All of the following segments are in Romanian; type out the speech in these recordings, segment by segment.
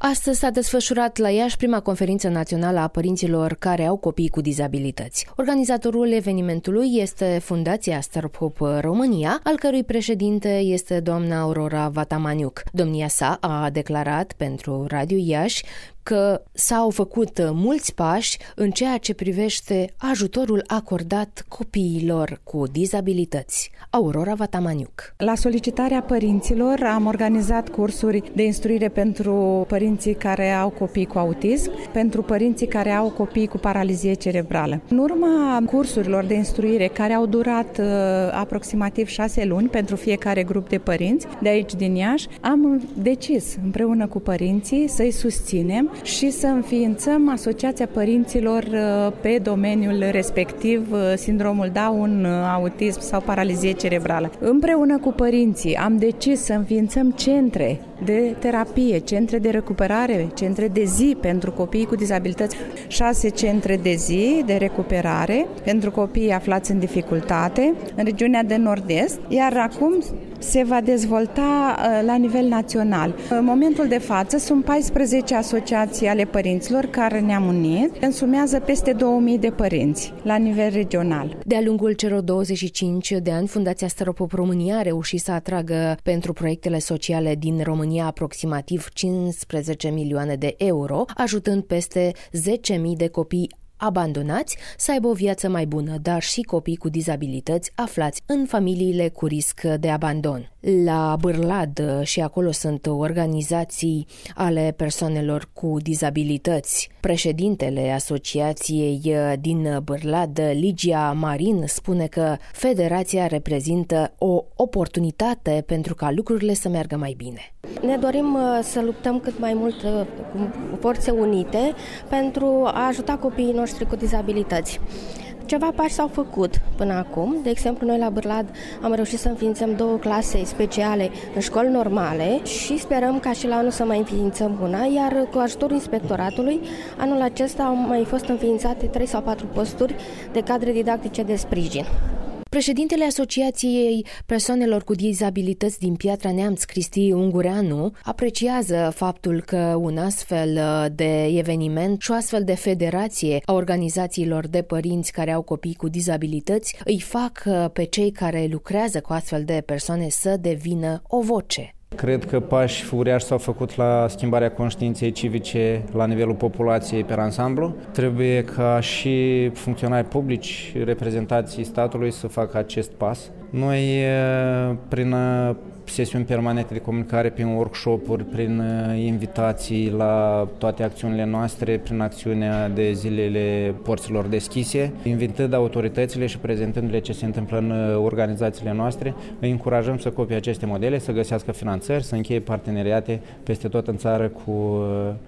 Astăzi s-a desfășurat la Iași prima conferință națională a părinților care au copii cu dizabilități. Organizatorul evenimentului este Fundația Startup România, al cărui președinte este doamna Aurora Vatamaniuc. Domnia sa a declarat pentru Radio Iași că s-au făcut mulți pași în ceea ce privește ajutorul acordat copiilor cu dizabilități. Aurora Vatamaniuc. La solicitarea părinților am organizat cursuri de instruire pentru părinții care au copii cu autism, pentru părinții care au copii cu paralizie cerebrală. În urma cursurilor de instruire care au durat aproximativ 6 luni pentru fiecare grup de părinți de aici din Iași, am decis împreună cu părinții să-i susținem și să înființăm Asociația Părinților pe domeniul respectiv, sindromul Down, autism sau paralizie cerebrală. Împreună cu părinții am decis să înființăm centre de terapie, centre de recuperare, centre de zi pentru copiii cu dizabilități, 6 centre de zi de recuperare pentru copiii aflați în dificultate în regiunea de nord-est, iar acum se va dezvolta la nivel național. În momentul de față sunt 14 asociații ale părinților care ne-am unit, însumează peste 2000 de părinți la nivel regional. De-a lungul celor 25 de ani, Fundația Startup România a reușit să atragă pentru proiectele sociale din România aproximativ 15 milioane de euro, ajutând peste 10.000 de copii abandonați să aibă o viață mai bună, dar și copii cu dizabilități aflați în familiile cu risc de abandon. La Bârlad și acolo sunt organizații ale persoanelor cu dizabilități. Președintele asociației din Bârlad, Ligia Marin, spune că federația reprezintă o oportunitate pentru ca lucrurile să meargă mai bine. Ne dorim să luptăm cât mai mult cu forțe unite pentru a ajuta copiii noștri cu dizabilități. Ceva pași s-au făcut până acum. De exemplu, noi la Bârlad am reușit să înființăm 2 clase speciale în școli normale și sperăm ca și la anul să mai înființăm una, iar cu ajutorul inspectoratului, anul acesta au mai fost înființate 3 sau 4 posturi de cadre didactice de sprijin. Președintele Asociației Persoanelor cu Dizabilități din Piatra Neamț, Cristi Ungureanu, apreciază faptul că un astfel de eveniment și o astfel de federație a organizațiilor de părinți care au copii cu dizabilități îi fac pe cei care lucrează cu astfel de persoane să devină o voce. Cred că pași uriași s-au făcut la schimbarea conștiinței civice la nivelul populației pe ansamblu. Trebuie ca și funcționari publici, reprezentanții statului să facă acest pas. Noi, prin sesiuni permanente de comunicare, prin workshop-uri, prin invitații la toate acțiunile noastre, prin acțiunea de zilele porților deschise, invitând autoritățile și prezentându-le ce se întâmplă în organizațiile noastre, îi încurajăm să copie aceste modele, să găsească finanțări, să încheie parteneriate peste tot în țară cu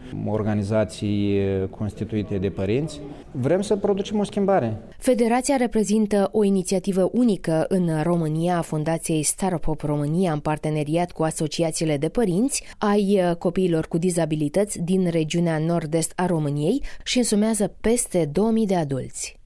organizații constituite de părinți. Vrem să producem o schimbare. Federația reprezintă o inițiativă unică în România a Fundației Startup România în parteneriat cu asociațiile de părinți ai copiilor cu dizabilități din regiunea nord-est a României și însumează peste 2000 de adulți.